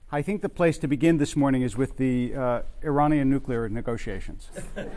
I think the place to begin this morning is with the Iranian nuclear negotiations.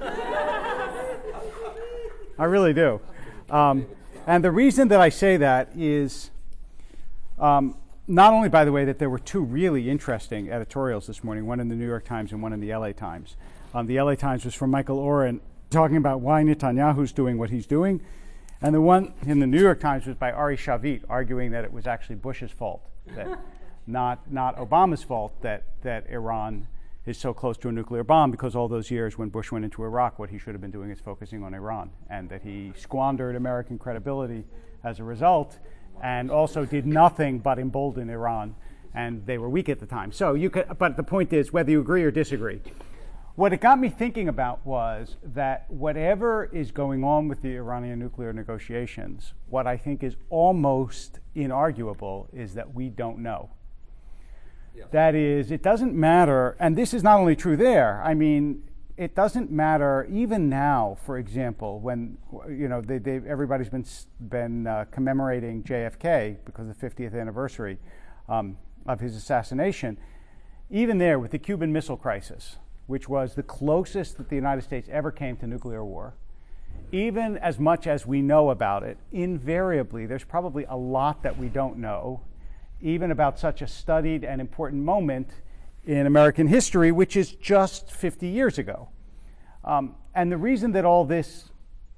I really do. And the reason that I say that is not only, by the way, that there were two really interesting editorials this morning, one in the New York Times and one in the LA Times. The LA Times was from Michael Oren talking about why Netanyahu's doing what he's doing. And the one in the New York Times was by Ari Shavit, arguing that it was actually Bush's fault, that not Obama's fault that Iran is so close to a nuclear bomb, because all those years when Bush went into Iraq, what he should have been doing is focusing on Iran, and that he squandered American credibility as a result, and also did nothing but embolden Iran, and they were weak at the time. So but the point is, whether you agree or disagree, what it got me thinking about was that whatever is going on with the Iranian nuclear negotiations, what I think is almost inarguable is that we don't know. Yeah. That is, it doesn't matter, and this is not only true there. I mean, it doesn't matter even now. For example, when everybody's been commemorating JFK because of the 50th anniversary of his assassination. Even there, with the Cuban Missile Crisis, which was the closest that the United States ever came to nuclear war, even as much as we know about it, invariably there's probably a lot that we don't know, even about such a studied and important moment in American history, which is just 50 years ago. And the reason that all this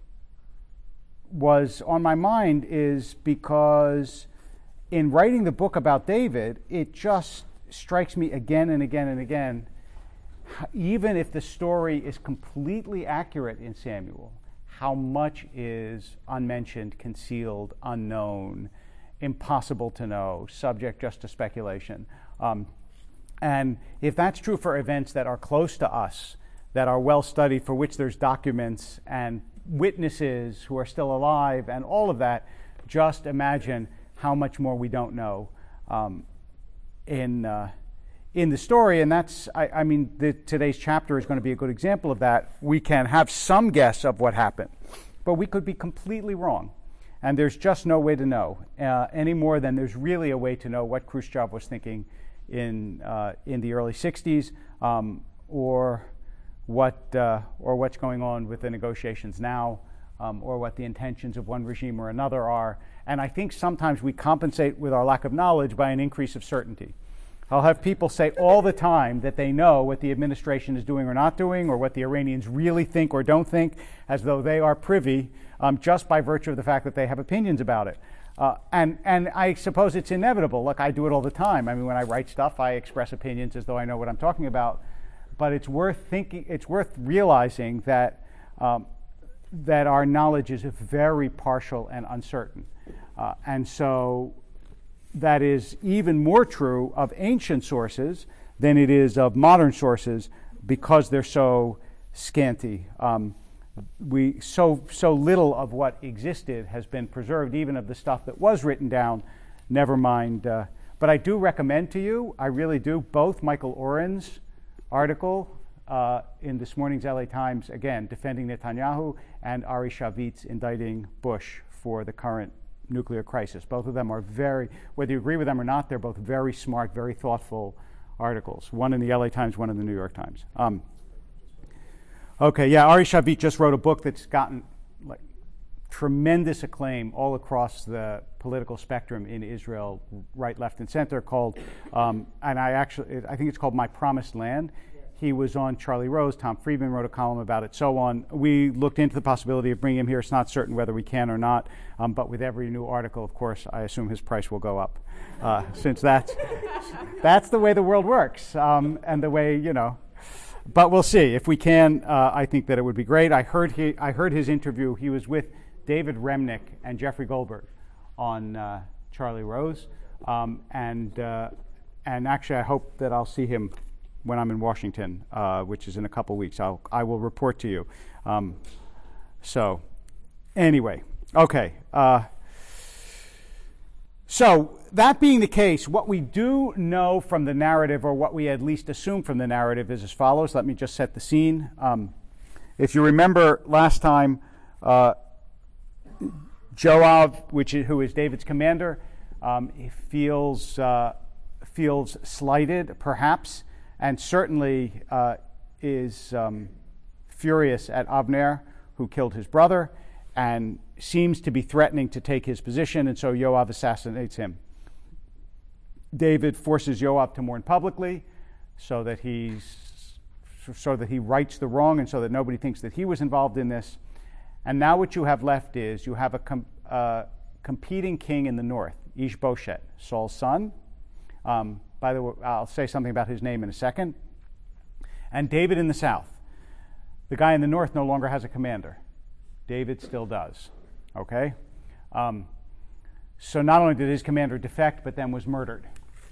was on my mind is because in writing the book about David, it just strikes me again and again and again, even if the story is completely accurate in Samuel, how much is unmentioned, concealed, unknown, impossible to know, subject just to speculation. And if that's true for events that are close to us, that are well studied, for which there's documents and witnesses who are still alive and all of that, just imagine how much more we don't know in the story. And that's, today's chapter is going to be a good example of that. We can have some guess of what happened, but we could be completely wrong. And there's just no way to know any more than there's really a way to know what Khrushchev was thinking in the early 60s, or what's going on with the negotiations now, or what the intentions of one regime or another are. And I think sometimes we compensate with our lack of knowledge by an increase of certainty. I'll have people say all the time that they know what the administration is doing or not doing, or what the Iranians really think or don't think, as though they are privy, just by virtue of the fact that they have opinions about it. And I suppose it's inevitable. Look, I do it all the time. I mean, when I write stuff, I express opinions as though I know what I'm talking about. But it's worth realizing that that our knowledge is very partial and uncertain. And so that is even more true of ancient sources than it is of modern sources, because they're so scanty. So little of what existed has been preserved, even of the stuff that was written down, never mind. But I do recommend to you, I really do, both Michael Oren's article in this morning's LA Times, again, defending Netanyahu, and Ari Shavit's indicting Bush for the current nuclear crisis. Both of them are whether you agree with them or not, they're both very smart, very thoughtful articles. One in the LA Times, one in the New York Times. Ari Shavit just wrote a book that's gotten tremendous acclaim all across the political spectrum in Israel, right, left, and center, called, and I think it's called My Promised Land. He was on Charlie Rose. Tom Friedman wrote a column about it, so on. We looked into the possibility of bringing him here. It's not certain whether we can or not, but with every new article, of course, I assume his price will go up, since that's the way the world works, and the way, But we'll see. If we can, I think that it would be great. I heard his interview. He was with David Remnick and Jeffrey Goldberg on Charlie Rose, and actually, I hope that I'll see him when I'm in Washington, which is in a couple weeks. I will report to you. So, anyway, okay. So, that being the case, what we do know from the narrative, or what we at least assume from the narrative, is as follows. Let me just set the scene. If you remember last time, Joab, who is David's commander, he feels feels slighted, perhaps, and certainly is furious at Avner, who killed his brother, and seems to be threatening to take his position, and so Yoav assassinates him. David forces Yoav to mourn publicly so that he rights the wrong and so that nobody thinks that he was involved in this. And now what you have left is you have a competing king in the north, Ishbosheth, Saul's son. By the way, I'll say something about his name in a second. And David in the south. The guy in the north no longer has a commander. David still does. Okay? So not only did his commander defect, but then was murdered.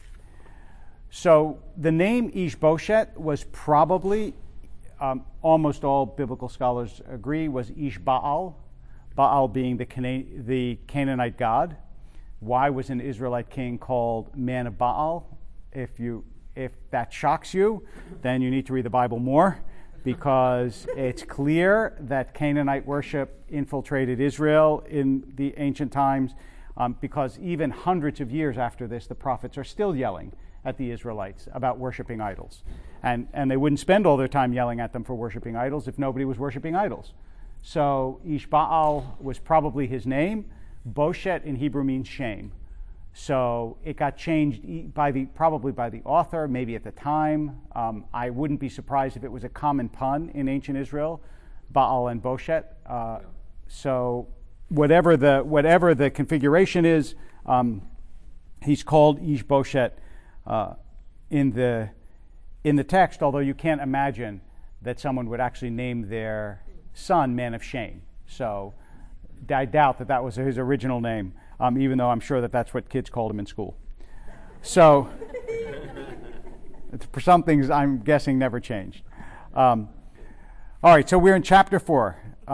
So the name Ishbosheth was probably, almost all biblical scholars agree, was Ishbaal, Baal being the Canaanite god. Why was an Israelite king called man of Baal? If that shocks you, then you need to read the Bible more, because it's clear that Canaanite worship infiltrated Israel in the ancient times, because even hundreds of years after this, the prophets are still yelling at the Israelites about worshiping idols. And they wouldn't spend all their time yelling at them for worshiping idols if nobody was worshiping idols. So Ishbaal was probably his name. Boshet in Hebrew means shame. So it got changed probably by the author, maybe at the time. I wouldn't be surprised if it was a common pun in ancient Israel, Baal and Boshet. So whatever the configuration is, he's called Ishbosheth in the text. Although you can't imagine that someone would actually name their son Man of Shame. So I doubt that was his original name, even though I'm sure that that's what kids called him in school. So for some things, I'm guessing never changed. All right, so we're in chapter 4.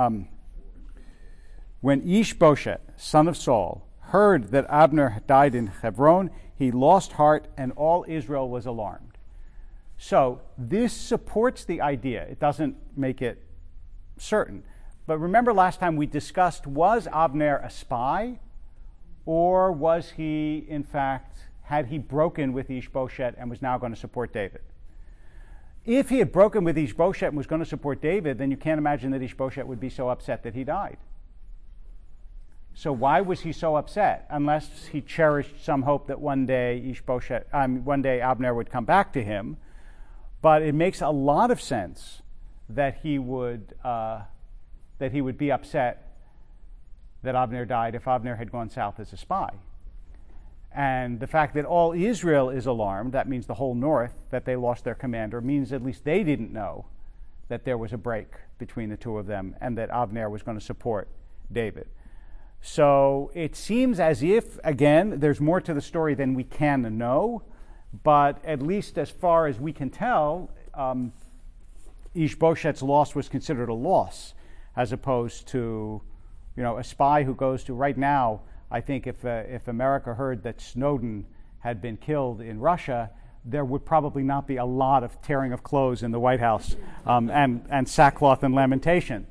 When Ishbosheth, son of Saul, heard that Abner had died in Hebron, he lost heart, and all Israel was alarmed. So this supports the idea. It doesn't make it certain. But remember last time we discussed, was Abner a spy, or was he, in fact, had he broken with Ishbosheth and was now going to support David? If he had broken with Ishbosheth and was going to support David, then you can't imagine that Ishbosheth would be so upset that he died. So why was he so upset? Unless he cherished some hope that one day Abner would come back to him. But it makes a lot of sense that he would be upset that Abner died if Abner had gone south as a spy. And the fact that all Israel is alarmed, that means the whole north, that they lost their commander, means at least they didn't know that there was a break between the two of them and that Abner was going to support David. So it seems as if, again, there's more to the story than we can know, but at least as far as we can tell, Ishbosheth's loss was considered a loss, as opposed to, a spy who goes to, right now, I think if America heard that Snowden had been killed in Russia, there would probably not be a lot of tearing of clothes in the White House and sackcloth and lamentation.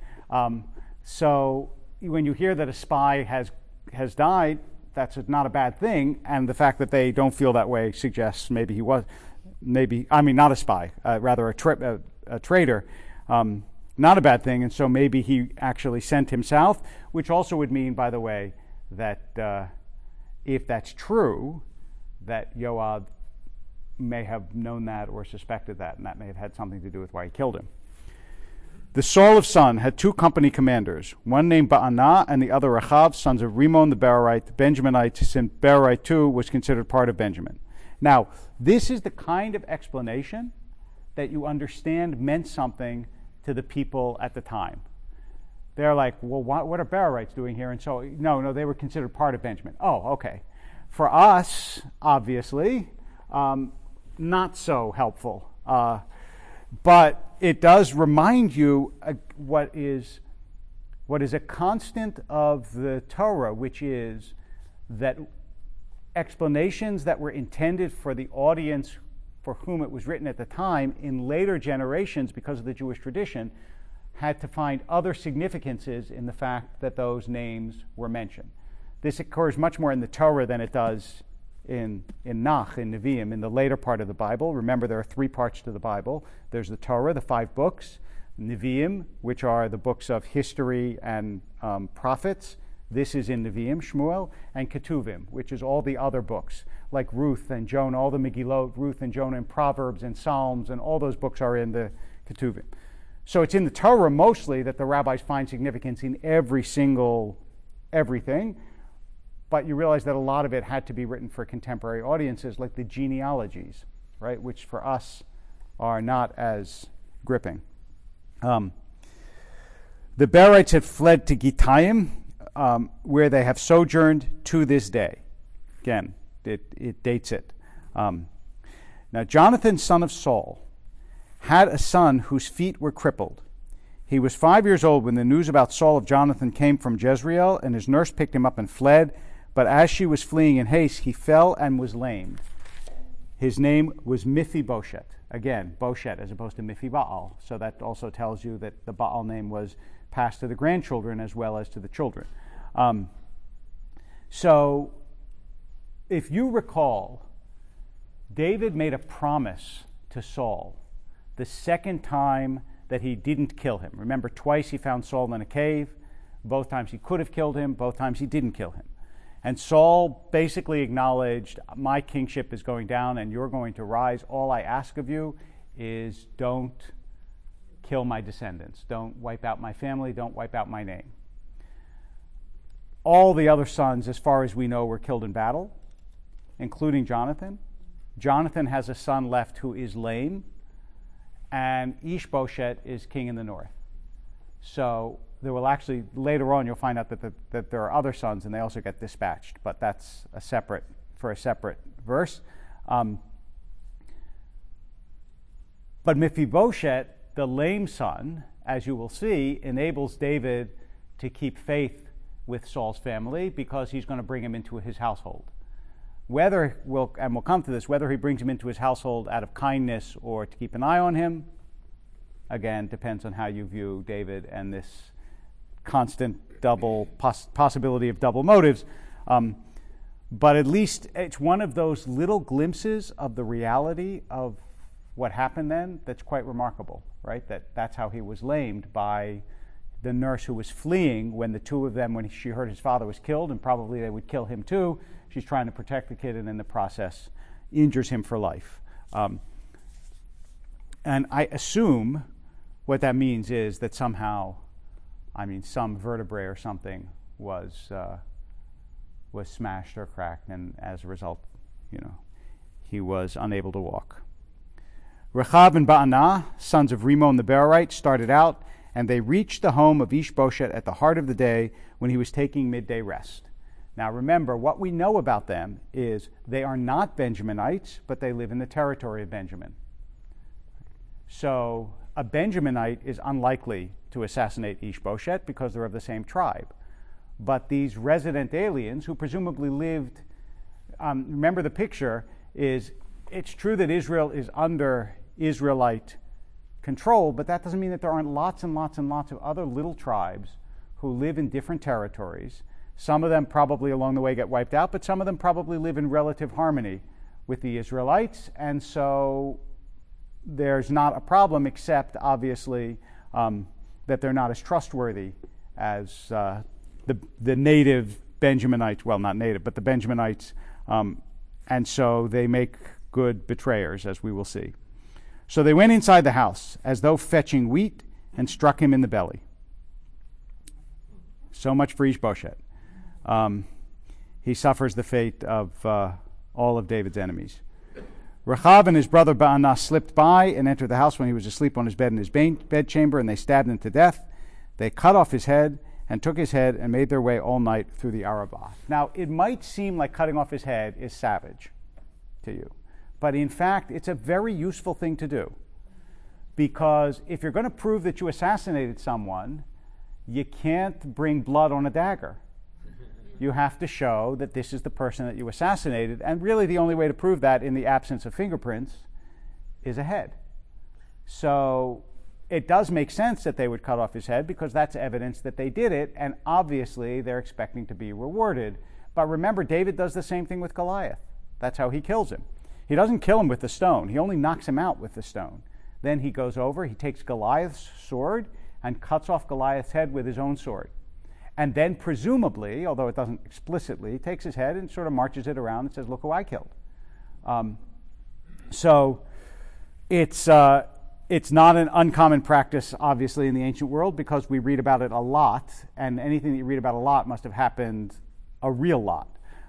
So when you hear that a spy has died, that's not a bad thing, and the fact that they don't feel that way suggests maybe he was, not a spy, rather a traitor, not a bad thing, and so maybe he actually sent him south, which also would mean, by the way, that if that's true, that Yoav may have known that or suspected that, and that may have had something to do with why he killed him. The Saul of Son had two company commanders, one named Ba'anah and the other Rechav, sons of Rimmon the Berarite, the Benjaminite, since Berarite too was considered part of Benjamin. Now, this is the kind of explanation that you understand meant something to the people at the time. They're like, well, what are Berarites doing here? And so, no, they were considered part of Benjamin. Oh, okay. For us, obviously, not so helpful. But it does remind you what is a constant of the Torah, which is that explanations that were intended for the audience for whom it was written at the time, in later generations, because of the Jewish tradition, had to find other significances in the fact that those names were mentioned. This occurs much more in the Torah than it does in Nach, in Nevi'im, in the later part of the Bible. Remember, there are 3 parts to the Bible. There's the Torah, the 5 books, Nevi'im, which are the books of history and prophets. This is in Nevi'im, Shmuel, and Ketuvim, which is all the other books, like Ruth and Jonah, all the Megillot, Ruth and Jonah, and Proverbs and Psalms, and all those books are in the Ketuvim. So it's in the Torah mostly that the rabbis find significance in everything, but you realize that a lot of it had to be written for contemporary audiences, like the genealogies, right, which for us are not as gripping. The Berites had fled to Gittayim, where they have sojourned to this day. Again, it dates it. Now, Jonathan, son of Saul, had a son whose feet were crippled. He was 5 years old when the news about Saul of Jonathan came from Jezreel, and his nurse picked him up and fled. But as she was fleeing in haste, he fell and was lamed. His name was Mephibosheth. Again, Boshet as opposed to Mephibaal. So that also tells you that the Baal name was passed to the grandchildren as well as to the children. So if you recall, David made a promise to Saul the second time that he didn't kill him. Remember, twice he found Saul in a cave. Both times he could have killed him. Both times he didn't kill him. And Saul basically acknowledged, my kingship is going down and you're going to rise. All I ask of you is don't kill my descendants. Don't wipe out my family. Don't wipe out my name. All the other sons, as far as we know, were killed in battle, including Jonathan. Jonathan has a son left who is lame, and Ishbosheth is king in the north. So there will actually, later on, you'll find out that there are other sons, and they also get dispatched, but that's a separate verse. But Mephibosheth, the lame son, as you will see, enables David to keep faith with Saul's family because he's going to bring him into his household. We'll come to this, whether he brings him into his household out of kindness or to keep an eye on him, again, depends on how you view David and this constant possibility of double motives. But at least it's one of those little glimpses of the reality of what happened then that's quite remarkable, right? That's how he was lamed by the nurse who was fleeing when the two of them, when she heard his father was killed, and probably they would kill him too. She's trying to protect the kid, and in the process injures him for life. And I assume what that means is that somehow, some vertebrae or something was smashed or cracked, and as a result, he was unable to walk. Rechav and Ba'anah, sons of Rimmon the Berite, started out, and they reached the home of Ishbosheth at the heart of the day when he was taking midday rest. Now remember, what we know about them is they are not Benjaminites, but they live in the territory of Benjamin. So a Benjaminite is unlikely to assassinate Ishbosheth because they're of the same tribe. But these resident aliens who presumably lived, remember the picture is, it's true that Israel is under Israelite control, but that doesn't mean that there aren't lots and lots and lots of other little tribes who live in different territories. Some of them probably along the way get wiped out, but some of them probably live in relative harmony with the Israelites, and so there's not a problem, except obviously that they're not as trustworthy as the native Benjaminites, well, not native, but the Benjaminites, and so they make good betrayers, as we will see. So they went inside the house as though fetching wheat and struck him in the belly. So much for Ishbosheth. He suffers the fate of all of David's enemies. Rechav and his brother Ba'anah slipped by and entered the house when he was asleep on his bed in his bedchamber, and they stabbed him to death. They cut off his head and took his head and made their way all night through the Arabah. Now, it might seem like cutting off his head is savage to you, but in fact, it's a very useful thing to do, because if you're going to prove that you assassinated someone, you can't bring blood on a dagger. You have to show that this is the person that you assassinated, and really the only way to prove that in the absence of fingerprints is a head. So it does make sense that they would cut off his head, because that's evidence that they did it, and obviously they're expecting to be rewarded. But remember, David does the same thing with Goliath. That's how he kills him. He doesn't kill him with the stone. He only knocks him out with the stone. Then he goes over, he takes Goliath's sword and cuts off Goliath's head with his own sword. And then presumably, although it doesn't explicitly, takes his head and sort of marches it around and says, look who I killed. So it's not an uncommon practice, obviously, in the ancient world, because we read about it a lot, and anything that you read about a lot must have happened a real lot.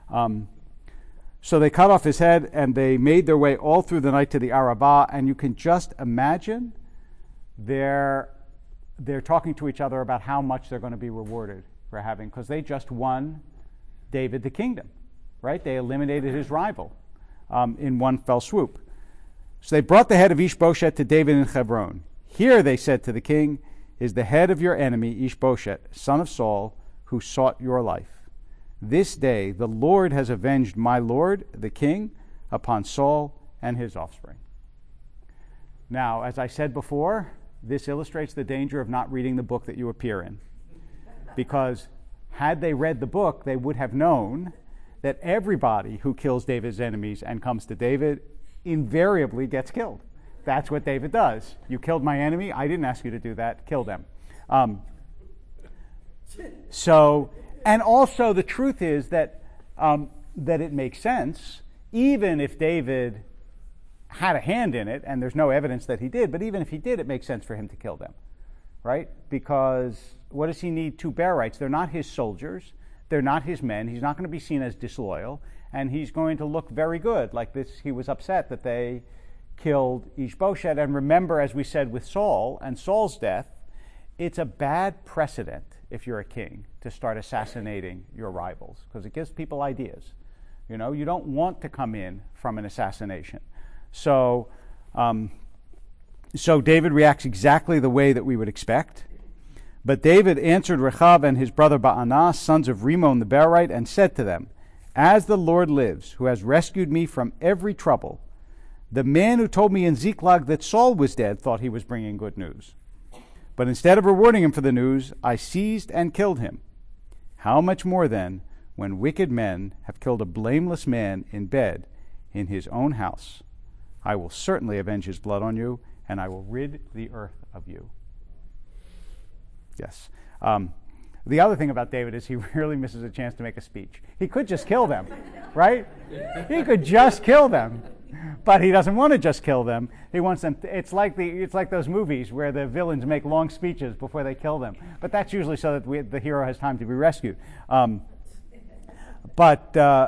So they cut off his head, and they made their way all through the night to the Arabah, and you can just imagine they're talking to each other about how much they're going to be rewarded for having, because they just won David the kingdom, right? They eliminated his rival in one fell swoop. So they brought the head of Ishbosheth to David in Hebron. Here, they said to the king, is the head of your enemy Ishbosheth, son of Saul, who sought your life. This day the Lord has avenged my lord, the king, upon Saul and his offspring. Now, as I said before, this illustrates the danger of not reading the book that you appear in. Because had they read the book, they would have known that everybody who kills David's enemies and comes to David invariably gets killed. That's what David does. You killed my enemy. I didn't ask you to do that. Kill them. And also the truth is that it makes sense, even if David had a hand in it, and there's no evidence that he did, but even if he did, it makes sense for him to kill them, right? Because what does he need two Berites? They're not his soldiers. They're not his men. He's not going to be seen as disloyal, and he's going to look very good. Like this, he was upset that they killed Ishbosheth. And remember, as we said with Saul and Saul's death, it's a bad precedent if you're a king to start assassinating your rivals, because it gives people ideas. You know, you don't want to come in from an assassination. So David reacts exactly the way that we would expect. But David answered Rechab and his brother Baanah, sons of Rimmon the Berite, and said to them, as the Lord lives, who has rescued me from every trouble, the man who told me in Ziklag that Saul was dead thought he was bringing good news. But instead of rewarding him for the news, I seized and killed him. How much more then, when wicked men have killed a blameless man in bed in his own house? I will certainly avenge his blood on you, and I will rid the earth of you. Yes. The other thing about David is he really misses a chance to make a speech. He could just kill them, right? He could just kill them. But he doesn't want to just kill them. He wants them. It's like those movies where the villains make long speeches before they kill them. But that's usually so that the hero has time to be rescued. But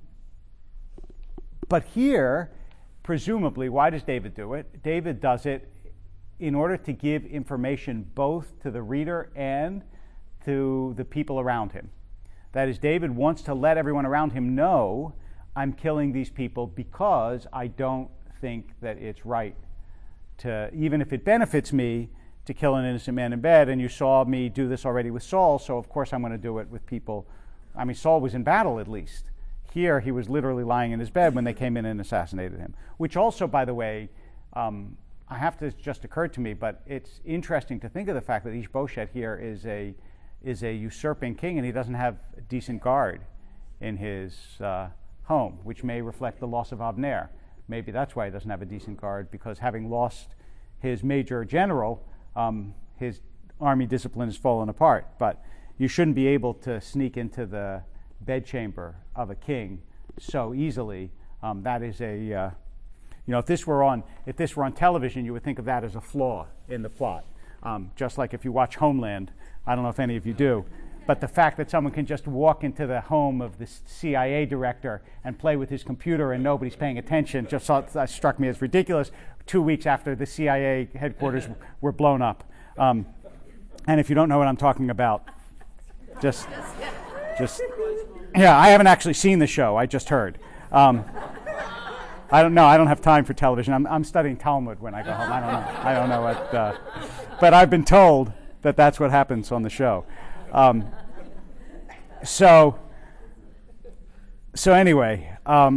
here, presumably, why does David do it? David does it in order to give information both to the reader and to the people around him. That is, David wants to let everyone around him know, I'm killing these people because I don't think that it's right to, even if it benefits me, to kill an innocent man in bed. And you saw me do this already with Saul, so of course I'm going to do it with people. I mean, Saul was in battle at least. Here he was literally lying in his bed when they came in and assassinated him. Which also, by the way, I have to just occurred to me, but it's interesting to think of the fact that Ishbosheth here is a usurping king, and he doesn't have a decent guard in his home, which may reflect the loss of Abner. Maybe that's why he doesn't have a decent guard, because having lost his major general, his army discipline has fallen apart. But you shouldn't be able to sneak into the bedchamber of a king so easily. That is a if this were on television, you would think of that as a flaw in the plot. Just like if you watch Homeland, I don't know if any of you do, but the fact that someone can just walk into the home of the CIA director and play with his computer and nobody's paying attention just struck me as ridiculous 2 weeks after the CIA headquarters were blown up. And if you don't know what I'm talking about, just I haven't actually seen the show. I just heard. I don't know. I don't have time for television. I'm studying Talmud when I go home. I don't know what. But I've been told that that's what happens on the show. So anyway,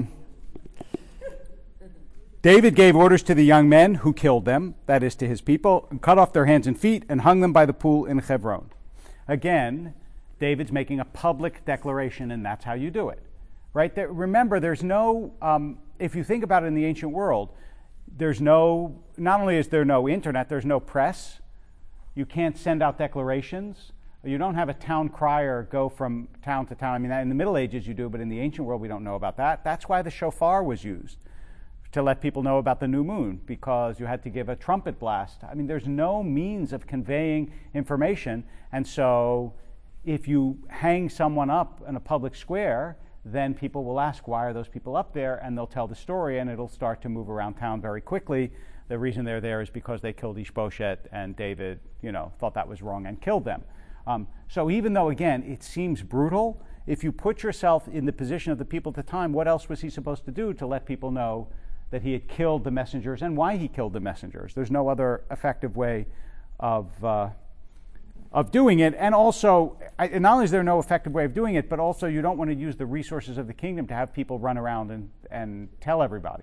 David gave orders to the young men who killed them, that is to his people, and cut off their hands and feet and hung them by the pool in Hebron. Again, David's making a public declaration, and that's how you do it, right? Remember, there's no, if you think about it in the ancient world, there's no, not only is there no internet, there's no press. You can't send out declarations. You don't have a town crier go from town to town. I mean, in the Middle Ages you do, but in the ancient world we don't know about that. That's why the shofar was used, to let people know about the new moon, because you had to give a trumpet blast. I mean, there's no means of conveying information, and so if you hang someone up in a public square, then people will ask, why are those people up there? And they'll tell the story, and it'll start to move around town very quickly. The reason they're there is because they killed Ishbosheth, and David, thought that was wrong and killed them. So even though, again, it seems brutal, if you put yourself in the position of the people at the time, what else was he supposed to do to let people know that he had killed the messengers and why he killed the messengers? There's no other effective way of doing it. And also, not only is there no effective way of doing it, but also you don't want to use the resources of the kingdom to have people run around and tell everybody.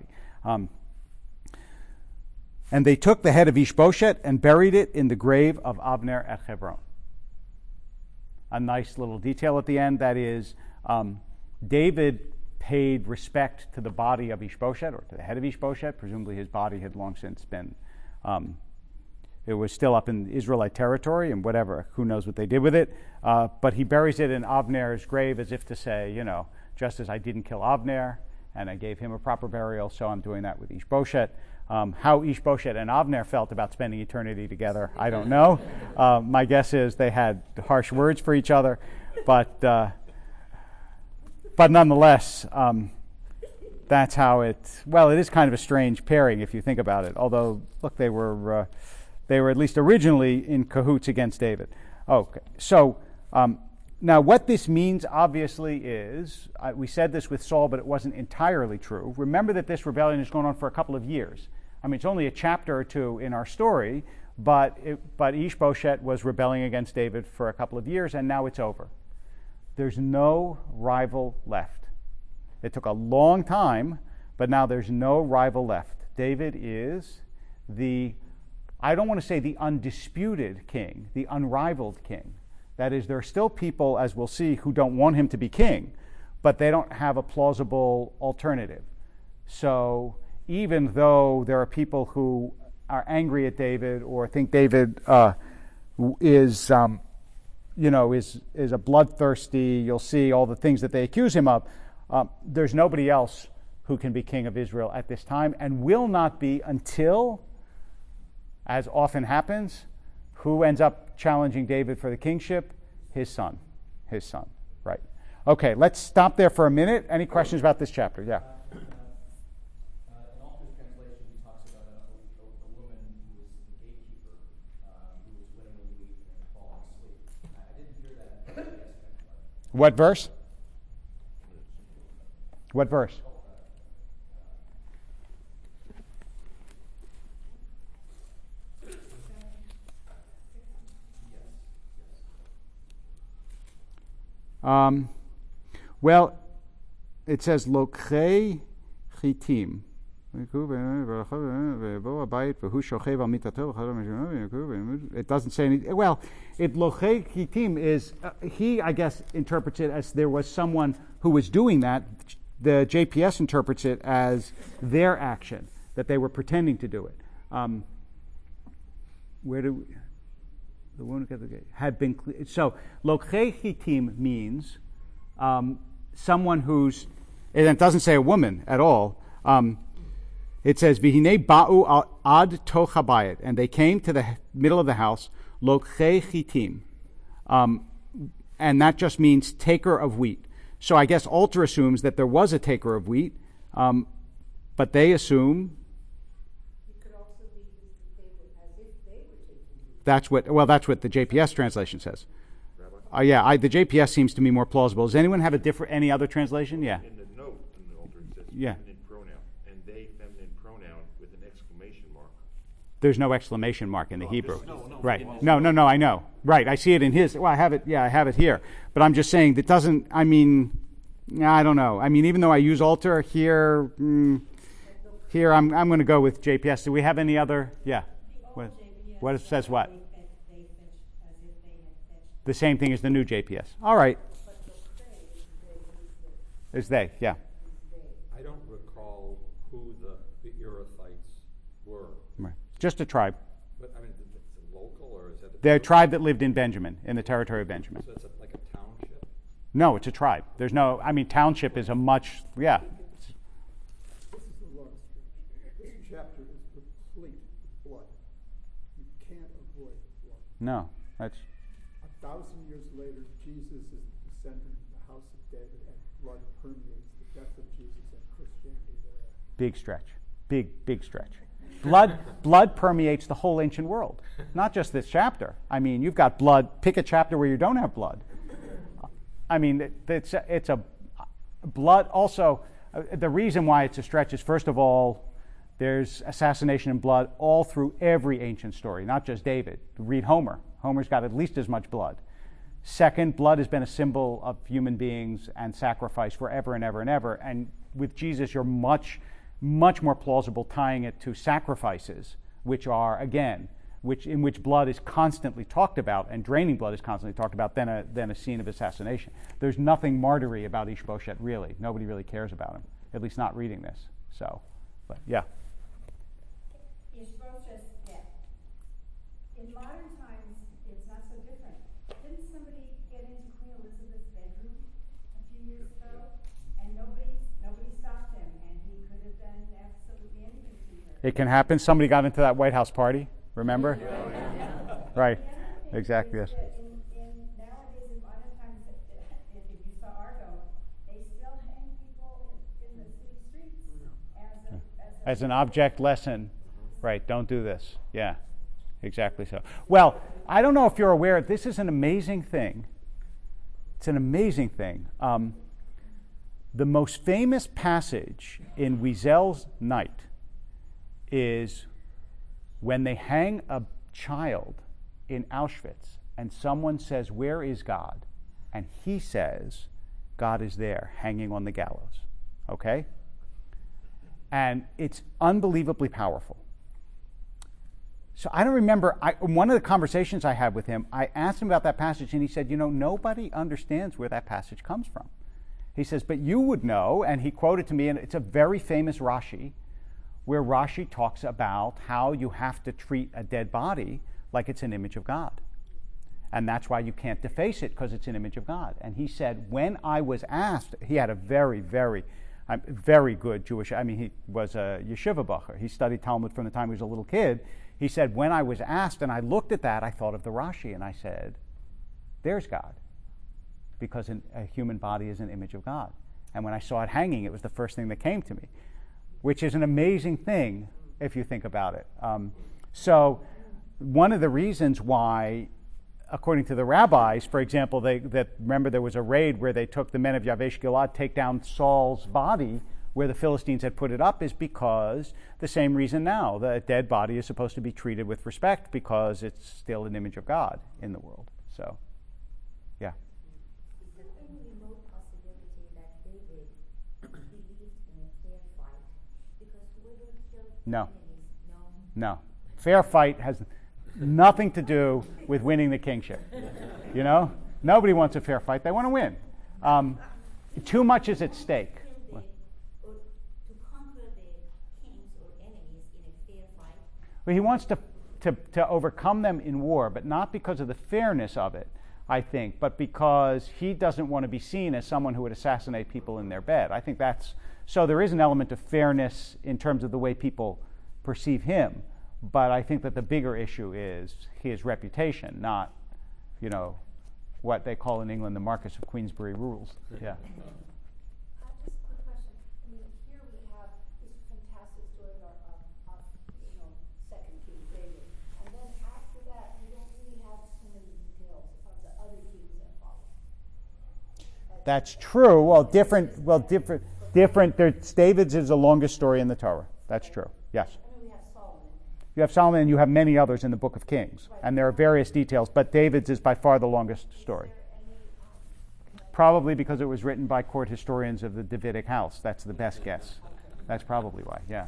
And they took the head of Ishbosheth and buried it in the grave of Avner at Hebron. A nice little detail at the end, that is, David paid respect to the body of Ishbosheth, or to the head of Ishbosheth. Presumably his body had long since been, it was still up in Israelite territory, and whatever, who knows what they did with it. But he buries it in Avner's grave as if to say, just as I didn't kill Avner, and I gave him a proper burial, so I'm doing that with Ishbosheth. How Ishbosheth and Avner felt about spending eternity together, I don't know. My guess is they had harsh words for each other, but nonetheless, that's how it is kind of a strange pairing if you think about it. Although, look, they were at least originally in cahoots against David. Okay, so now what this means, obviously, is, we said this with Saul, but it wasn't entirely true. Remember that this rebellion has gone on for a couple of years. I mean, it's only a chapter or two in our story, but Ishbosheth was rebelling against David for a couple of years, and now it's over. There's no rival left. It took a long time, but now there's no rival left. David is I don't want to say the undisputed king, the unrivaled king. That is, there are still people, as we'll see, who don't want him to be king, but they don't have a plausible alternative. So even though there are people who are angry at David or think David is a bloodthirsty, you'll see all the things that they accuse him of, there's nobody else who can be king of Israel at this time, and will not be until, as often happens, who ends up challenging David for the kingship? His son, right. Okay, let's stop there for a minute. Any questions about this chapter? Yeah. In Alter's translation, he talks about a woman who was the gatekeeper, who was winning the wheat and falling asleep. I didn't hear that. What verse? What verse? Well, it says Lokhei Chitim. It doesn't say anything. Well, Lokhei Chitim is, he, I guess, interprets it as there was someone who was doing that. The JPS interprets it as their action, that they were pretending to do it. The wound at the gate had been so. Lokhei Chitim means someone who's, and it doesn't say a woman at all. It says V'hinei ba'u ad toch habayit, and they came to the middle of the house. Lokhei Chitim, and that just means taker of wheat. So I guess Alter assumes that there was a taker of wheat, but they assume. That's what the JPS translation says. The JPS seems to me more plausible. Does anyone have any other translation? Yeah. In the note in the Alter it says feminine pronoun, and they feminine pronoun with an exclamation mark. There's no exclamation mark in the Hebrew. Right. No, I know. Right. I see it in his. Well, I have it. Yeah, I have it here. But I'm just saying that doesn't. I mean, I don't know. I mean, even though I use Alter here, I'm going to go with JPS. Do we have any other? Yeah. What it says what? The same thing as the new JPS. All right. Is they, yeah. I don't recall who the Erethites were. Right. Just a tribe. But I mean, it's a local, or is that They're a tribe that lived in Benjamin, in the territory of Benjamin. So it's like a township? No, it's a tribe. There's no, I mean, township is a much, yeah. This is a long stretch. This chapter is replete with blood. You can't avoid blood. No, that's, 1,000 years later, Jesus is descending from the house of David, and blood permeates the death of Jesus and Christianity thereafter. big stretch. Big stretch. Blood permeates the whole ancient world, not just this chapter. I mean, you've got blood. Pick a chapter where you don't have blood. I mean, it's a blood. Also, the reason why it's a stretch is, first of all, there's assassination and blood all through every ancient story, not just David. Read Homer. Homer's got at least as much blood. Second, blood has been a symbol of human beings and sacrifice forever and ever and ever. And with Jesus, you're much more plausible tying it to sacrifices, which are, again, in which blood is constantly talked about and draining blood is constantly talked about than a scene of assassination. There's nothing martyry about Ishbosheth, really. Nobody really cares about him, at least not reading this. So, but yeah. Ishbosheth's death. In modern times, it's not so different. Didn't somebody get into Queen Elizabeth's bedroom a few years ago? And nobody stopped him, and he could have done absolutely anything to her. It can happen. Somebody got into that White House party, remember? Right. Exactly, yes. Nowadays, in modern times, if you saw Argo, they still hang people in the city streets As an object lesson. Right, don't do this. Yeah, exactly so. Well, I don't know if you're aware, this is an amazing thing. It's an amazing thing. The most famous passage in Wiesel's Night is when they hang a child in Auschwitz and someone says, "Where is God?" And he says, "God is there, hanging on the gallows." Okay? And it's unbelievably powerful. So I don't remember, one of the conversations I had with him, I asked him about that passage, and he said, nobody understands where that passage comes from. He says, but you would know, and he quoted to me, and it's a very famous Rashi, where Rashi talks about how you have to treat a dead body like it's an image of God. And that's why you can't deface it, because it's an image of God. And he said, when I was asked, he had a very, very good Jewish, he was a yeshiva bacher. He studied Talmud from the time he was a little kid. He said, when I was asked and I looked at that, I thought of the Rashi, and I said, there's God, because a human body is an image of God. And when I saw it hanging, it was the first thing that came to me, which is an amazing thing if you think about it. So one of the reasons why, according to the rabbis, for example, remember there was a raid where they took the men of Yavesh Gilad, take down Saul's body, where the Philistines had put it up, is because the same reason now. The dead body is supposed to be treated with respect because it's still an image of God in the world. So, yeah. Is there any remote possibility that David believed in a fair fight? Because whoever killed No. enemies, No. Fair fight has nothing to do with winning the kingship. Nobody wants a fair fight. They want to win. Too much is at stake. Well, he wants to overcome them in war, but not because of the fairness of it, I think, but because he doesn't want to be seen as someone who would assassinate people in their bed. I think so there is an element of fairness in terms of the way people perceive him, but I think that the bigger issue is his reputation, not, what they call in England the Marquess of Queensberry rules. Yeah. Just a quick question. Here we have this fantastic story of Second King David, and then after that, we don't really have so many details of the other kings that follow. That's true. Different. David's is the longest story in the Torah. That's true. Yes. We have Solomon. You have Solomon, and you have many others in the Book of Kings, and there are various details. But David's is by far the longest story. Probably because it was written by court historians of the Davidic house. That's the best guess. That's probably why. Yeah.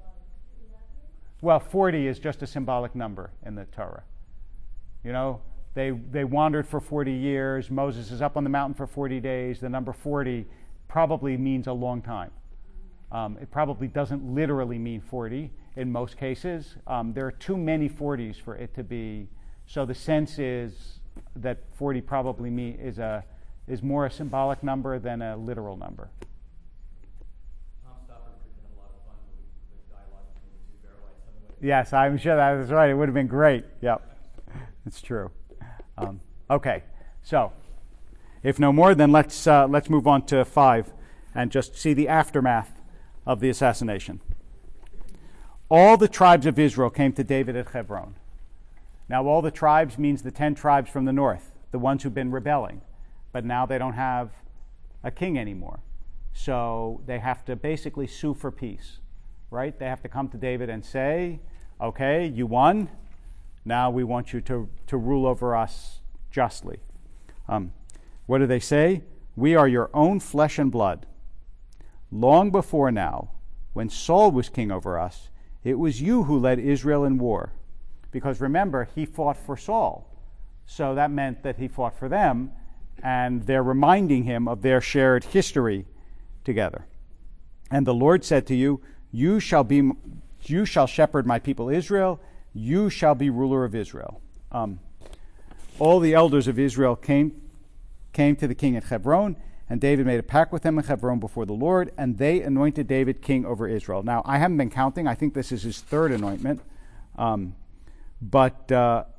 Well, 40 is just a symbolic number in the Torah. They wandered for 40 years. Moses is up on the mountain for 40 days. The number 40 probably means a long time. It probably doesn't literally mean 40 in most cases. There are too many 40s for it to be. So the sense is that 40 probably is more a symbolic number than a literal number. Tom Stoppard could have had a lot of fun with dialogue between the two Barelites. Yes, I'm sure that is right. It would have been great. Yep, it's true. Okay, so if no more, then let's move on to 5 and just see the aftermath of the assassination. All the tribes of Israel came to David at Hebron. Now, all the tribes means the 10 tribes from the north, the ones who've been rebelling, but now they don't have a king anymore. So they have to basically sue for peace, right? They have to come to David and say, okay, you won. Now we want you to rule over us justly. What do they say? We are your own flesh and blood. Long before now, when Saul was king over us, it was you who led Israel in war. Because remember, he fought for Saul. So that meant that he fought for them, and they're reminding him of their shared history together. And the Lord said to you, you shall shepherd my people Israel, you shall be ruler of Israel. All the elders of Israel came to the king at Hebron, and David made a pact with them in Hebron before the Lord, and they anointed David king over Israel. Now, I haven't been counting. I think this is his third anointment. But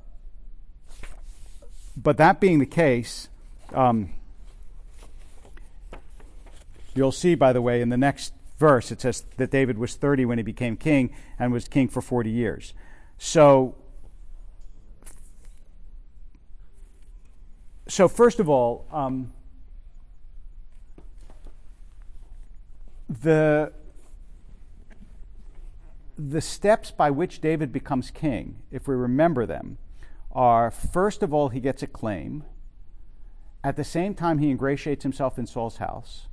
that being the case, you'll see, by the way, in the next verse, it says that David was 30 when he became king and was king for 40 years. So first of all, the steps by which David becomes king, if we remember them, are, first of all, he gets a claim. At the same time, he ingratiates himself in Saul's house.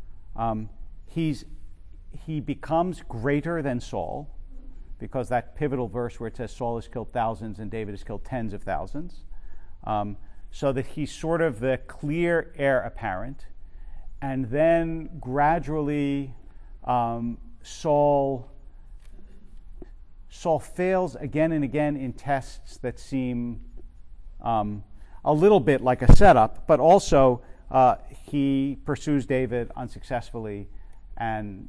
He becomes greater than Saul, because that pivotal verse where it says Saul has killed thousands and David has killed tens of thousands, so that he's sort of the clear heir apparent. And then gradually Saul fails again and again in tests that seem a little bit like a setup, but also he pursues David unsuccessfully, and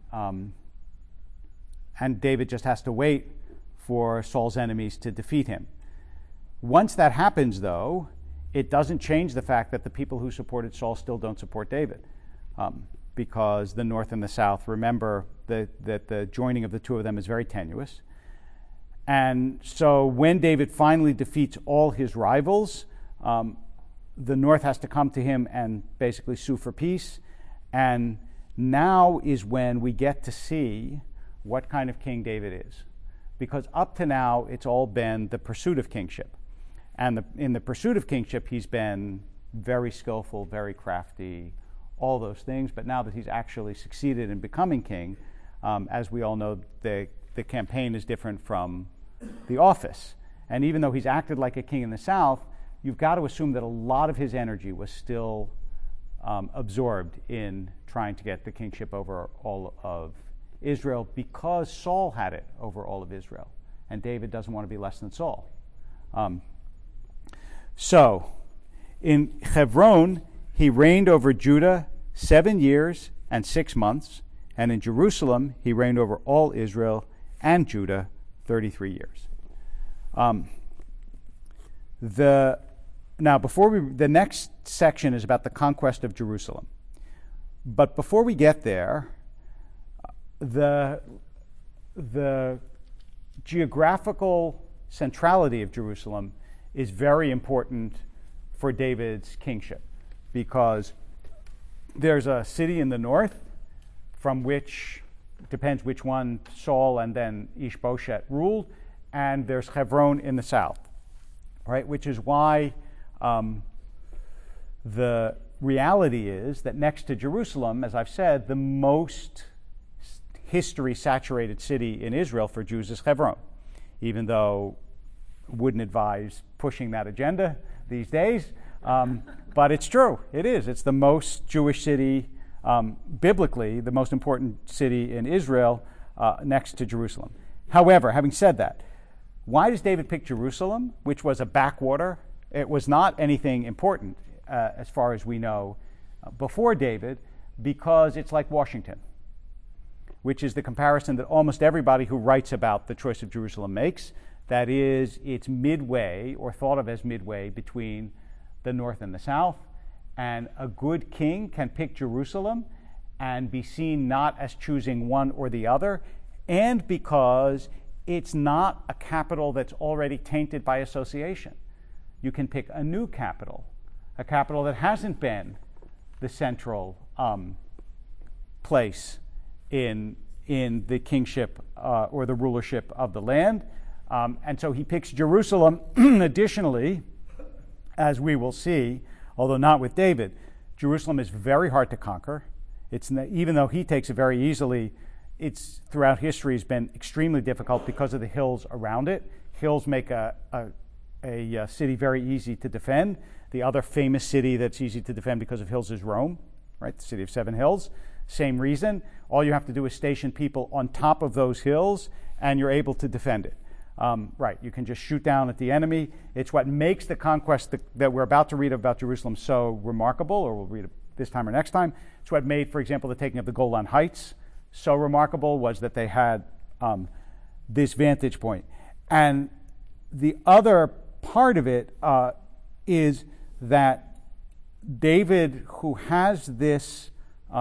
David just has to wait for Saul's enemies to defeat him. Once that happens, though, it doesn't change the fact that the people who supported Saul still don't support David, because the north and the south, remember that the joining of the two of them is very tenuous. And so when David finally defeats all his rivals, the north has to come to him and basically sue for peace. And now is when we get to see what kind of king David is. Because up to now, it's all been the pursuit of kingship. And in the pursuit of kingship, he's been very skillful, very crafty, all those things. But now that he's actually succeeded in becoming king, as we all know, the campaign is different from the office. And even though he's acted like a king in the south, you've got to assume that a lot of his energy was still absorbed in trying to get the kingship over all of Israel, because Saul had it over all of Israel. And David doesn't want to be less than Saul. So, in Hebron, he reigned over Judah 7 years and 6 months, and in Jerusalem, he reigned over all Israel and Judah 33 years. The next section is about the conquest of Jerusalem. But before we get there, the geographical centrality of Jerusalem is very important for David's kingship, because there's a city in the north from which, depends which one, Saul and then Ishbosheth ruled, and there's Hebron in the south, right? Which is why the reality is that next to Jerusalem, as I've said, the most history-saturated city in Israel for Jews is Hebron, even though I wouldn't advise pushing that agenda. these days. But it's true. It is. It's the most Jewish city, biblically, the most important city in Israel, next to Jerusalem. However, having said that, why does David pick Jerusalem, which was a backwater? It was not anything important, as far as we know, before David, because it's like Washington, which is the comparison that almost everybody who writes about the choice of Jerusalem makes. That is, it's midway, or thought of as midway, between the north and the south, and a good king can pick Jerusalem and be seen not as choosing one or the other, and because it's not a capital that's already tainted by association. You can pick a new capital, a capital that hasn't been the central place in the kingship or the rulership of the land. And so he picks Jerusalem. Additionally, as we will see, although not with David, Jerusalem is very hard to conquer. Even though he takes it very easily, it's throughout history has been extremely difficult because of the hills around it. Hills make a city very easy to defend. The other famous city that's easy to defend because of hills is Rome, right? The city of 7 hills. Same reason. All you have to do is station people on top of those hills, and you're able to defend it. Right, you can just shoot down at the enemy. It's what makes the conquest that we're about to read about Jerusalem so remarkable, or we'll read it this time or next time. It's what made, for example, the taking of the Golan Heights so remarkable, was that they had this vantage point. And the other part of it is that David, who has this,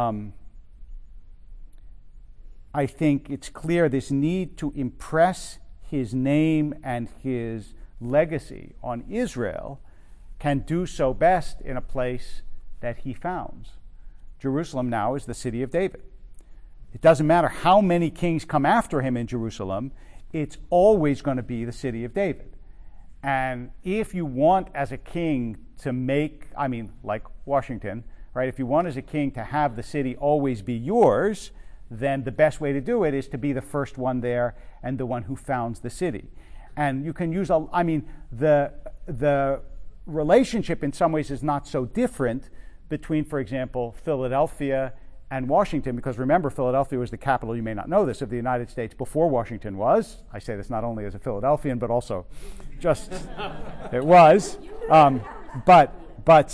I think it's clear, this need to impress his name and his legacy on Israel, can do so best in a place that he founds. Jerusalem now is the city of David. It doesn't matter how many kings come after him in Jerusalem, it's always going to be the city of David. And if you want as a king to make, like Washington, right? If you want as a king to have the city always be yours, then the best way to do it is to be the first one there and the one who founds the city. And you can use, the relationship in some ways is not so different between, for example, Philadelphia and Washington, because remember, Philadelphia was the capital, you may not know this, of the United States before Washington was. I say this not only as a Philadelphian, but also just, it was. But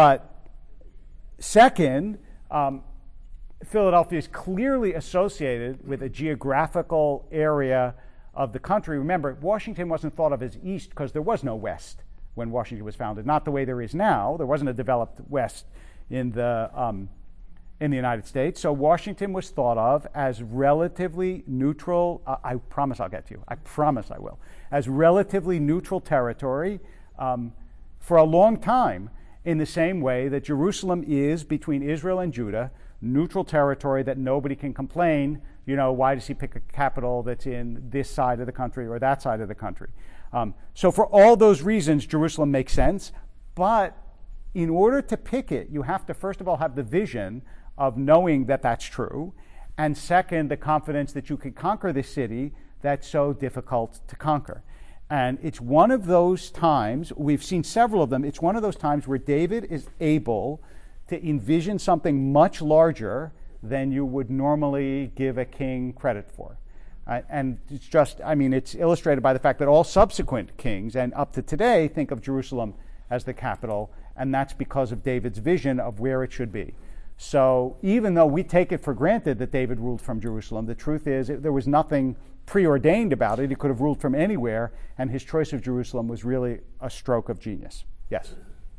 second, Philadelphia is clearly associated with a geographical area of the country. Remember, Washington wasn't thought of as east because there was no west when Washington was founded. Not the way there is now. There wasn't a developed west in the United States. So Washington was thought of as relatively neutral. I promise I'll get to you. I promise I will. As relatively neutral territory for a long time, in the same way that Jerusalem is, between Israel and Judah, neutral territory that nobody can complain, why does he pick a capital that's in this side of the country or that side of the country? So for all those reasons, Jerusalem makes sense. But in order to pick it, you have to first of all have the vision of knowing that that's true, and second, the confidence that you can conquer this city that's so difficult to conquer. And it's one of those times, we've seen several of them, it's one of those times where David is able to envision something much larger than you would normally give a king credit for. And it's just, it's illustrated by the fact that all subsequent kings, and up to today, think of Jerusalem as the capital, and that's because of David's vision of where it should be. So even though we take it for granted that David ruled from Jerusalem, the truth is there was nothing preordained about it. He could have ruled from anywhere, and his choice of Jerusalem was really a stroke of genius. Yes?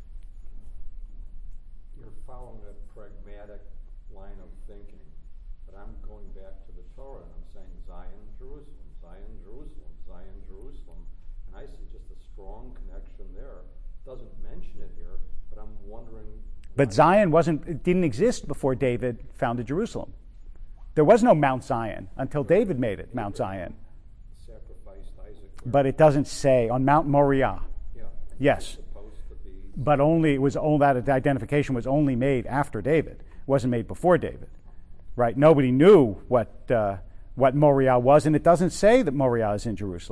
You're following a pragmatic line of thinking, but I'm going back to the Torah, and I'm saying Zion, Jerusalem, Zion, Jerusalem, Zion, Jerusalem, and I see just a strong connection there. It doesn't mention it here, but I'm wondering. But Zion didn't exist before David founded Jerusalem. There was no Mount Zion until David made it Mount Zion. Sacrificed Isaac. But it doesn't say on Mount Moriah. Yeah. Yes. Supposed to be. But that identification was only made after David. It wasn't made before David. Right? Nobody knew what Moriah was, and it doesn't say that Moriah is in Jerusalem.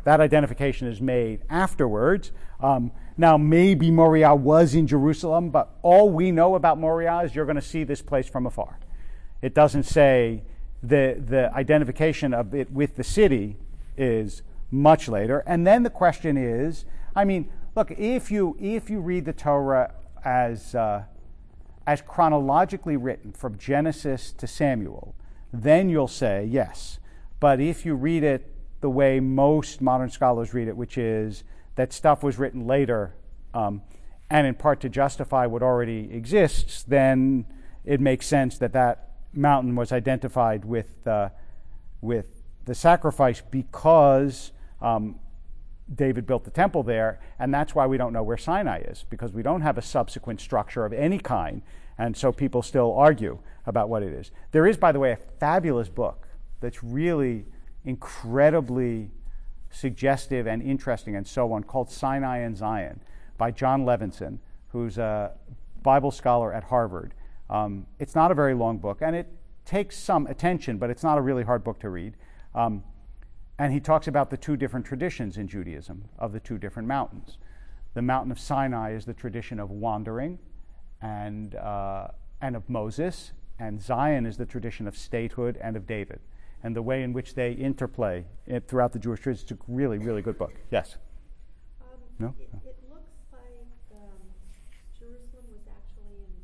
That identification is made afterwards. Now, maybe Moriah was in Jerusalem, but all we know about Moriah is you're going to see this place from afar. It doesn't say the identification of it with the city is much later. And then the question is, I mean, look, if you read the Torah as chronologically written from Genesis to Samuel, then you'll say yes. But if you read it the way most modern scholars read it, which is that stuff was written later, and in part to justify what already exists, then it makes sense that that mountain was identified with the sacrifice because David built the temple there, and that's why we don't know where Sinai is, because we don't have a subsequent structure of any kind, and so people still argue about what it is. There is, by the way, a fabulous book that's really incredibly suggestive and interesting and so on, called Sinai and Zion by John Levinson, who's a Bible scholar at Harvard. It's not a very long book, and it takes some attention, but it's not a really hard book to read. And he talks about the two different traditions in Judaism of the two different mountains. The mountain of Sinai is the tradition of wandering and of Moses, and Zion is the tradition of statehood and of David. And the way in which they interplay throughout the Jewish tradition is a really, really good book. Yes? No? It looks like Jerusalem was actually in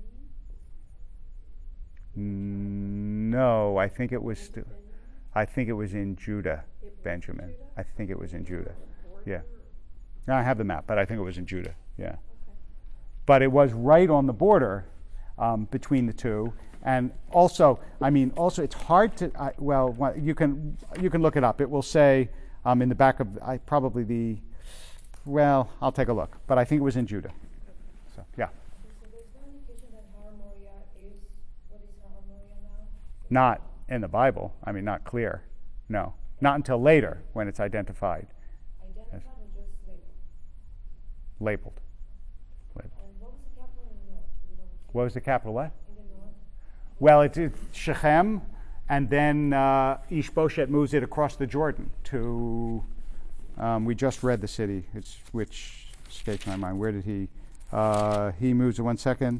Benjamin. No, I think it was in Judah, Benjamin. I think it was in Judah. Yeah. Now I have the map, but I think it was in Judah. Yeah. Okay. But it was right on the border between the two. And also, it's hard to. You can look it up. It will say in the back of probably the. Well, I'll take a look, but I think it was in Judah. So yeah. So there's no indication that Har Moriah is what is Har Moriah now? Not in the Bible. Not clear. No, not until later when it's identified. Identified or just Labeled. And what was the capital in the north? Do you know What was the capital? What? in the north? Well, it's Shechem, and then Ishbosheth moves it across the Jordan to. We just read the city, which escapes my mind. Where did he? He moves it 1 second.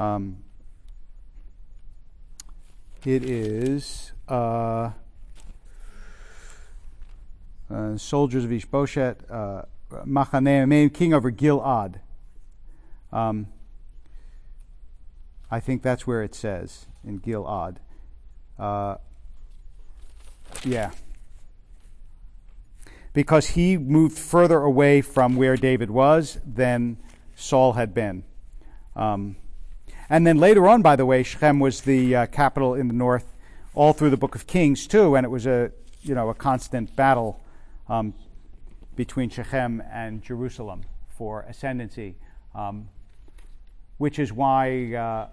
It is soldiers of Ishbosheth, Machaneim, king over Gilad. I think that's where it says, in Gilad. Yeah. Because he moved further away from where David was than Saul had been. And then later on, by the way, Shechem was the capital in the north, all through the Book of Kings too, and it was a constant battle between Shechem and Jerusalem for ascendancy, which is why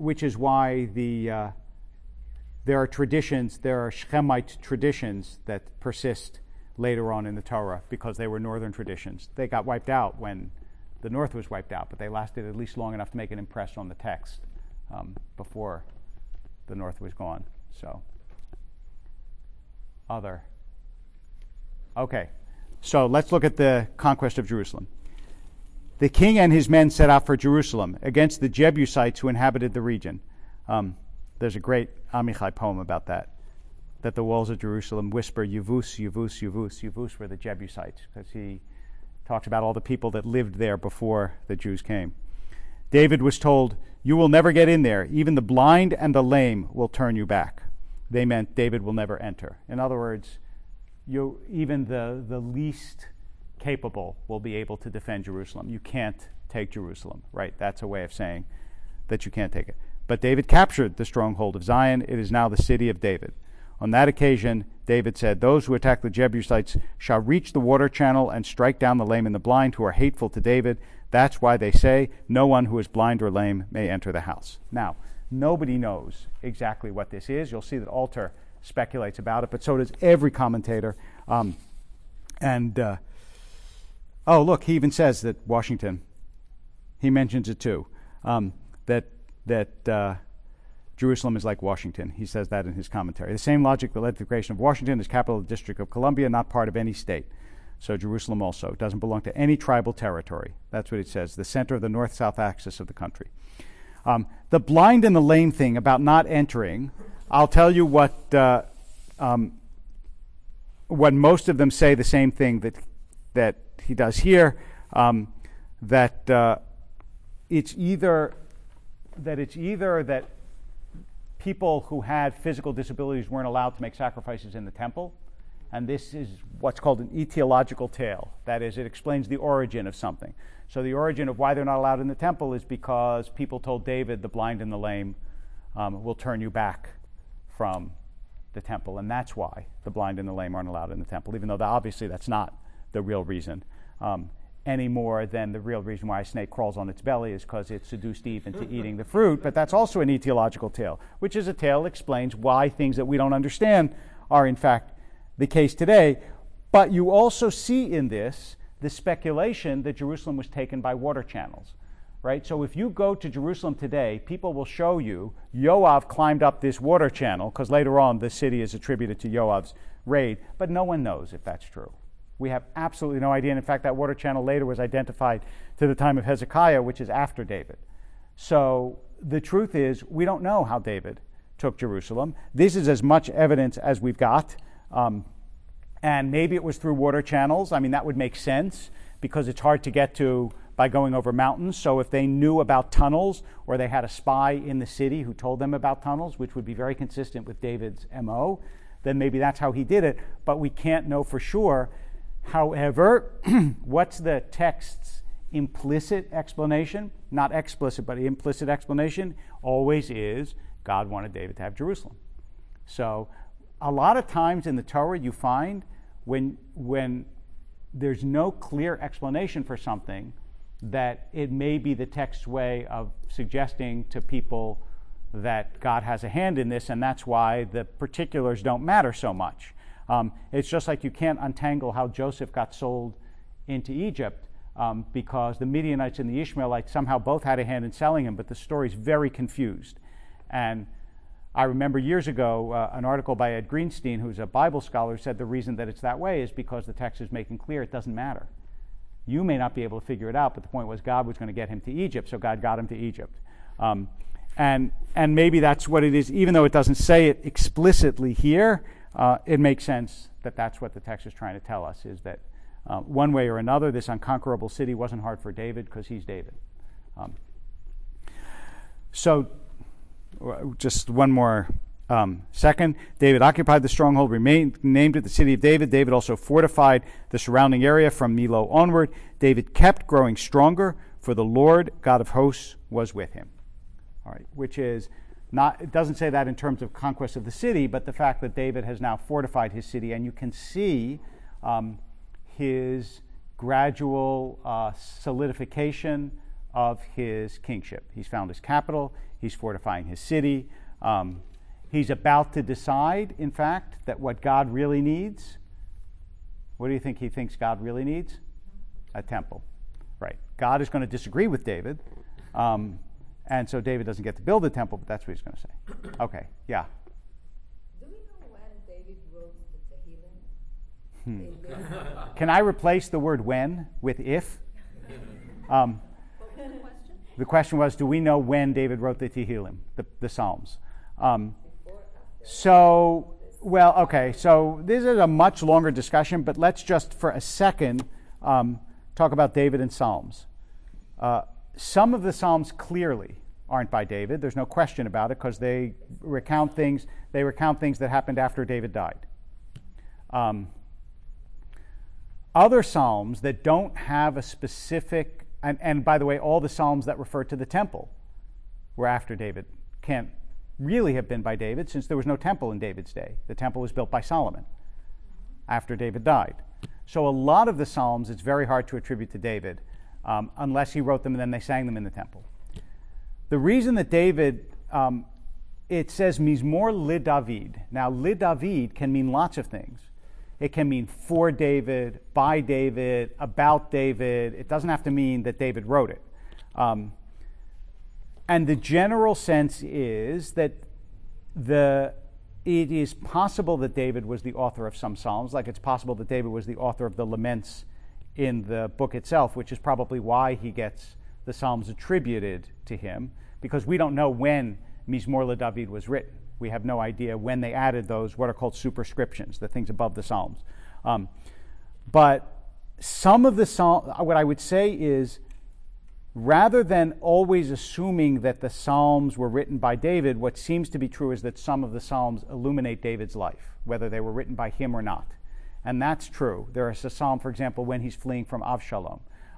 there are Shechemite traditions that persist later on in the Torah because they were northern traditions. They got wiped out when the north was wiped out, but they lasted at least long enough to make an impression on the text before the north was gone. So, okay, so let's look at the conquest of Jerusalem. The king and his men set out for Jerusalem against the Jebusites who inhabited the region. There's a great Amichai poem about that the walls of Jerusalem whisper, Yevus, Yevus, Yevus. Yevus were the Jebusites, because he talks about all the people that lived there before the Jews came. David was told, you will never get in there. Even the blind and the lame will turn you back. They meant David will never enter. In other words, even the least capable will be able to defend Jerusalem. You can't take Jerusalem, right? That's a way of saying that you can't take it. But David captured the stronghold of Zion. It is now the city of David. On that occasion, David said, those who attack the Jebusites shall reach the water channel and strike down the lame and the blind who are hateful to David. That's why they say, no one who is blind or lame may enter the house. Now, nobody knows exactly what this is. You'll see that Alter speculates about it, but so does every commentator. Look, he even says that Washington, he mentions it too, that Jerusalem is like Washington. He says that in his commentary. The same logic that led to the creation of Washington is capital of the District of Columbia, not part of any state. So Jerusalem also doesn't belong to any tribal territory. That's what it says, the center of the north-south axis of the country. The blind and the lame thing about not entering, I'll tell you what most of them say the same thing that he does here, that it's either that people who had physical disabilities weren't allowed to make sacrifices in the temple, and this is what's called an etiological tale. That is, it explains the origin of something. So the origin of why they're not allowed in the temple is because people told David, the blind and the lame will turn you back from the temple, and that's why the blind and the lame aren't allowed in the temple, even though obviously that's not the real reason, any more than the real reason why a snake crawls on its belly is because it seduced Eve into eating the fruit. But that's also an etiological tale, which is a tale that explains why things that we don't understand are in fact the case today. But you also see in this the speculation that Jerusalem was taken by water channels, right? So if you go to Jerusalem today, people will show you Yoav climbed up this water channel, because later on the city is attributed to Yoav's raid, but no one knows if that's true. We have absolutely no idea. And in fact, that water channel later was identified to the time of Hezekiah, which is after David. So the truth is, we don't know how David took Jerusalem. This is as much evidence as we've got. And maybe it was through water channels. I mean, that would make sense because it's hard to get to by going over mountains. So if they knew about tunnels, or they had a spy in the city who told them about tunnels, which would be very consistent with David's MO, then maybe that's how he did it. But we can't know for sure. However, what's the text's implicit explanation? Not explicit, but implicit explanation always is God wanted David to have Jerusalem. So a lot of times in the Torah you find when there's no clear explanation for something, that it may be the text's way of suggesting to people that God has a hand in this, and that's why the particulars don't matter so much. It's just like you can't untangle how Joseph got sold into Egypt because the Midianites and the Ishmaelites somehow both had a hand in selling him, but the story's very confused. And I remember years ago an article by Ed Greenstein, who's a Bible scholar, said the reason that it's that way is because the text is making clear it doesn't matter. You may not be able to figure it out, but the point was God was going to get him to Egypt, so God got him to Egypt. And maybe that's what it is, even though it doesn't say it explicitly here. It makes sense that that's what the text is trying to tell us, is that one way or another, this unconquerable city wasn't hard for David because he's David. So just one more second. David occupied the stronghold, named it the city of David. David also fortified the surrounding area from Millo onward. David kept growing stronger, for the Lord God of hosts was with him. All right, which is not, it doesn't say that in terms of conquest of the city, but the fact that David has now fortified his city, and you can see his gradual solidification of his kingship. He's found his capital, he's fortifying his city. He's about to decide, in fact, that what God really needs, what do you think he thinks God really needs? A temple. Right. God is going to disagree with David. And so David doesn't get to build a temple, but that's what he's going to say. Okay, yeah. Do we know when David wrote the Tehillim? Can I replace the word when with if? The question was, do we know when David wrote the Tehillim, the Psalms? So this is a much longer discussion, but let's just for a second talk about David and Psalms. Some of the Psalms clearly aren't by David. There's no question about it because they recount things that happened after David died. Other Psalms that don't have a specific, and by the way, all the Psalms that refer to the temple were after David. Can't really have been by David since there was no temple in David's day. The temple was built by Solomon after David died. So a lot of the Psalms it's very hard to attribute to David unless he wrote them and then they sang them in the temple. The reason that David, it says Mizmor LeDavid. Now, LeDavid can mean lots of things. It can mean for David, by David, about David. It doesn't have to mean that David wrote it. And the general sense is that it is possible that David was the author of some psalms, like it's possible that David was the author of the laments in the book itself, which is probably why he gets the psalms attributed to him, because we don't know when Mizmor LeDavid was written. We have no idea when they added those, what are called superscriptions, the things above the psalms. But some of the psalms, what I would say is, rather than always assuming that the Psalms were written by David, what seems to be true is that some of the Psalms illuminate David's life, whether they were written by him or not. And that's true. There is a psalm, for example, when he's fleeing from Avshalom.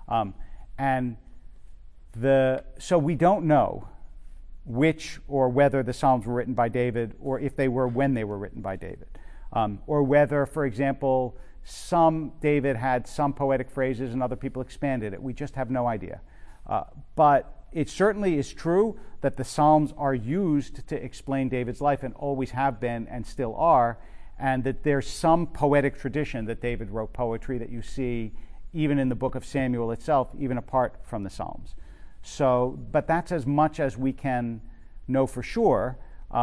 So we don't know which or whether the Psalms were written by David, or if they were, when they were written by David. Or whether, for example, David had some poetic phrases and other people expanded it. We just have no idea. But it certainly is true that the Psalms are used to explain David's life and always have been and still are, and that there's some poetic tradition that David wrote poetry that you see even in the book of Samuel itself, even apart from the Psalms. So, but that's as much as we can know for sure.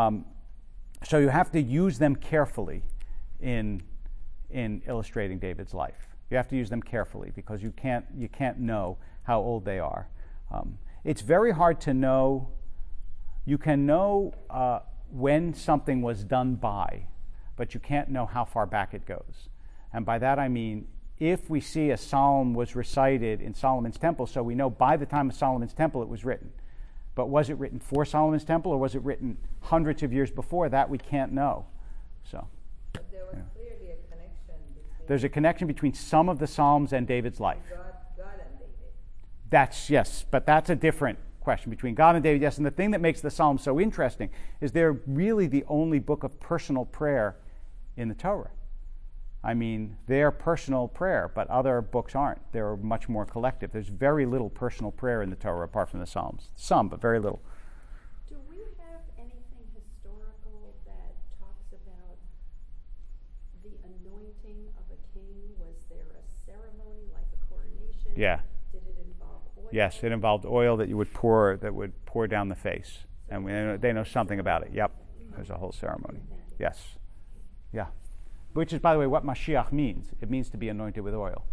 So you have to use them carefully in illustrating David's life. You have to use them carefully because you can't know how old they are. It's very hard to know. You can know when something was done by, but you can't know how far back it goes. And by that I mean, if we see a psalm was recited in Solomon's temple, so we know by the time of Solomon's temple it was written. But was it written for Solomon's temple, or was it written hundreds of years before? That we can't know. So, but there was clearly a connection between... There's a connection between some of the Psalms and David's life. God and David. Yes, but that's a different question. Between God and David, yes. And the thing that makes the Psalms so interesting is they're really the only book of personal prayer in the Torah. I mean, they're personal prayer, but other books aren't. They're much more collective. There's very little personal prayer in the Torah apart from the Psalms. Some, but very little. Do we have anything historical that talks about the anointing of a king? Was there a ceremony like a coronation? Yeah. Did it involve oil? Yes, it involved oil that would pour down the face. And they know something about it. Yep. There's a whole ceremony. Yes. Yeah. Which is, by the way, what Mashiach means. It means to be anointed with oil.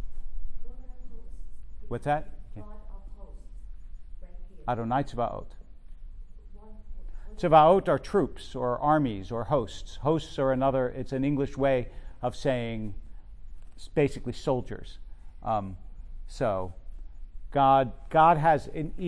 What's that? God of hosts, right here. Adonai Tzvaot. Tzvaot are troops or armies or hosts. Hosts are it's an English way of saying basically soldiers. So God has,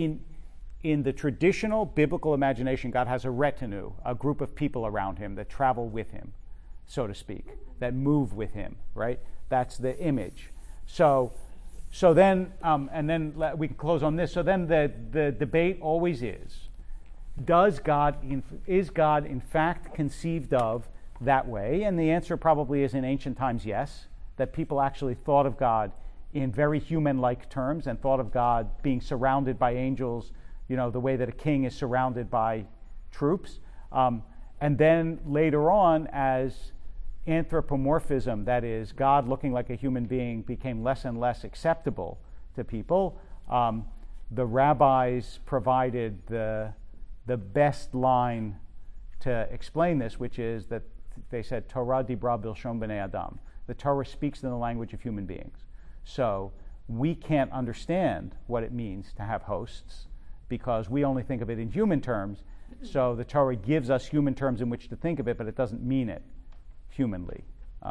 in the traditional biblical imagination, God has a retinue, a group of people around him that travel with him, so to speak, that move with him, right? That's the image. So then, and then we can close on this. So then the debate always is God in fact conceived of that way? And the answer probably is in ancient times, yes, that people actually thought of God in very human-like terms and thought of God being surrounded by angels, the way that a king is surrounded by troops. And then later on, as anthropomorphism, that is, God looking like a human being, became less and less acceptable to people, the rabbis provided the best line to explain this, which is that they said, Torah dibra bilshon b'nei Adam. The Torah speaks in the language of human beings. So we can't understand what it means to have hosts because we only think of it in human terms. So the Torah gives us human terms in which to think of it, but it doesn't mean it humanly.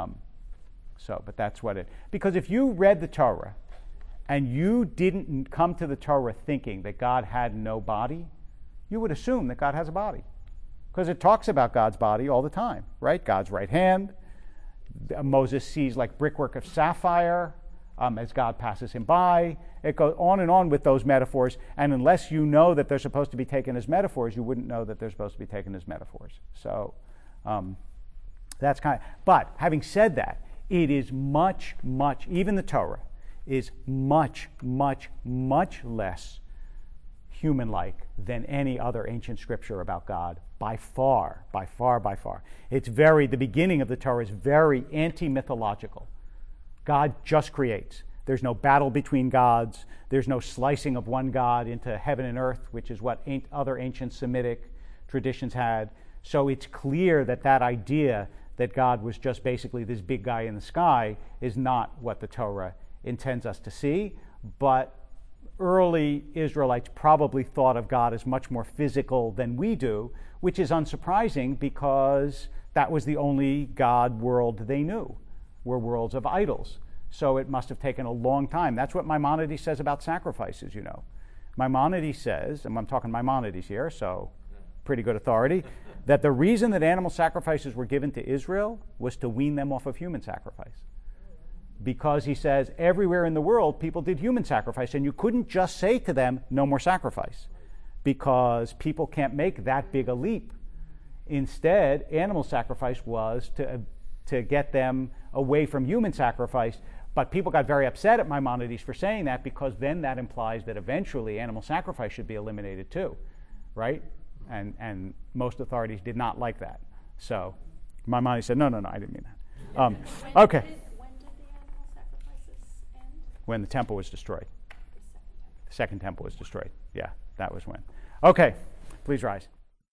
But that's what because if you read the Torah and you didn't come to the Torah thinking that God had no body, you would assume that God has a body. Because it talks about God's body all the time, right? God's right hand. Moses sees like brickwork of sapphire as God passes him by. It goes on and on with those metaphors, and unless you know that they're supposed to be taken as metaphors, you wouldn't know that they're supposed to be taken as metaphors. So that's but having said that, it is much, even the Torah is much, much, much less human-like than any other ancient scripture about God, by far. The beginning of the Torah is very anti-mythological. God just creates. There's no battle between gods. There's no slicing of one God into heaven and earth, which is what other ancient Semitic traditions had. So it's clear that that idea that God was just basically this big guy in the sky is not what the Torah intends us to see. But early Israelites probably thought of God as much more physical than we do, which is unsurprising because that was the only God world they knew, were worlds of idols. So it must have taken a long time. That's what Maimonides says about sacrifices, you know. Maimonides says, and I'm talking Maimonides here, so pretty good authority, that the reason that animal sacrifices were given to Israel was to wean them off of human sacrifice. Because he says everywhere in the world people did human sacrifice, and you couldn't just say to them, no more sacrifice, because people can't make that big a leap. Instead, animal sacrifice was to get them away from human sacrifice. But people got very upset at Maimonides for saying that, because then that implies that eventually animal sacrifice should be eliminated too, right? And most authorities did not like that. So Maimonides said, no, I didn't mean that. Okay. When did the animal sacrifices end? When the temple was destroyed. The second temple was destroyed. Yeah, that was when. Okay, please rise.